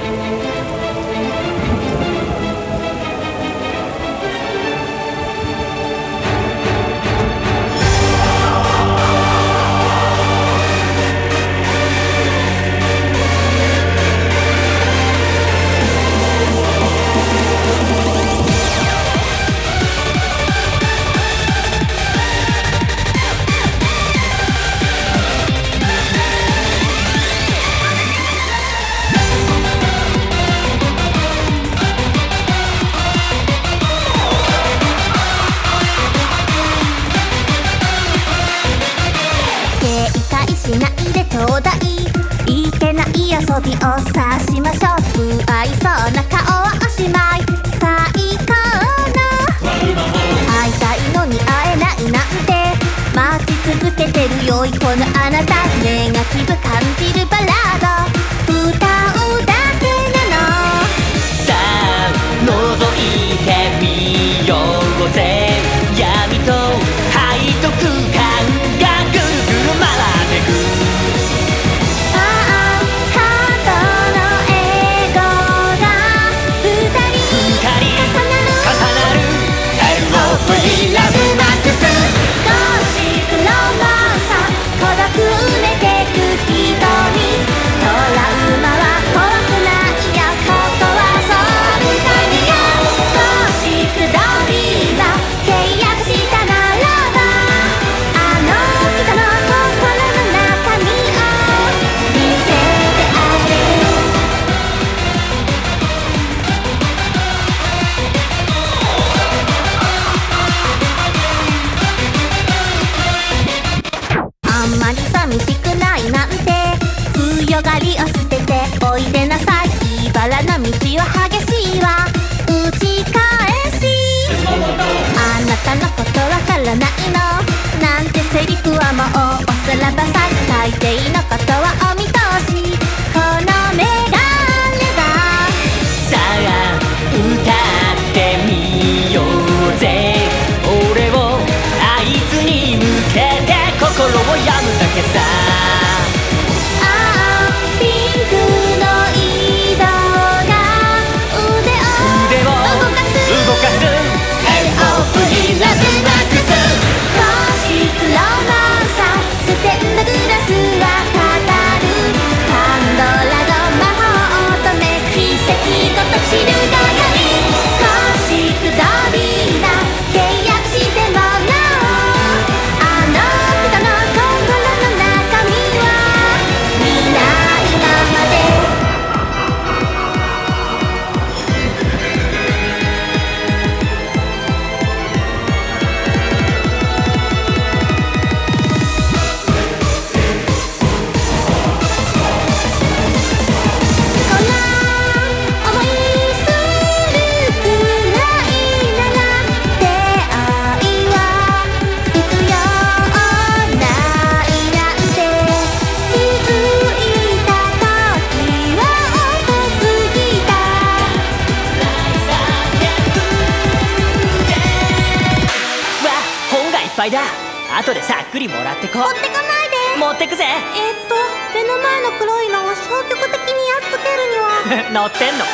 しないでちょうだい、いけない遊びをさしましょう。不愛想な顔はおしまい、最高の会いたいのに会えないなんて待ち続けてる良い子のあなた、ネガティブ感じるバラード歌うだけなの。 さあ覗いてみようぜ、闇と背徳感がぐるぐる回ってく。 ああハートのエゴが二人重なる LOV ラブマックス、ゴシックロマンサー孤独埋めてく瞳、トラウマは怖くないや、ここはそうみたいよ。ゴシックドリーマー契約したならば、あの人の心の中身を見せてあげる。あんまり寂しくないなんて強がりを捨てておいでなさい、茨の道は激しいわ打ち返し、あなたのことわからないのなんてセリフはもうおさらばさい、大抵のことはお見通し、この目があれば。 さあ歌ってみようぜ、俺をあいつに向けて心を病むだけさ。 ああピンクの色が腕を動かす LOV ラブマックス、ゴシックロマンサーステンドグラスは語る、パンドラの魔法乙女奇跡ごと知るがかり、ゴシックドリーマー契約してもなお、あの人の心の中身は見ないままで。こんな思いするくらいなら出会いは必要ないなんて、気づいた時は遅すぎた。 わ本がいっぱいだ、後でさっくりもらってこ。 持ってかないで。 持ってくぜ目の前の黒いのを消極的にやっつけるには乗ってんのか。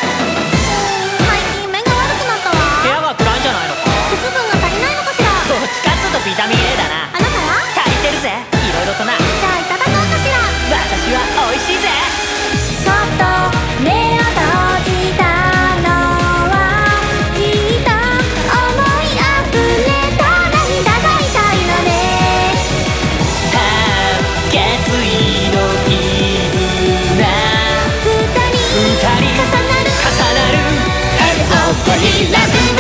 最近目が悪くなったわ。 部屋が暗いんじゃないのか。 鉄分が足りないのかしら。 どっちかっつうとビタミン A だな。 あなたは足りてるぜいろいろとな。 じゃあいただこうかしら。 私は美味しいぜ。 そっと目を閉じたのはきっと思いあふれた涙が痛いのね。 決意の絆、 二人重なる LOV ラブ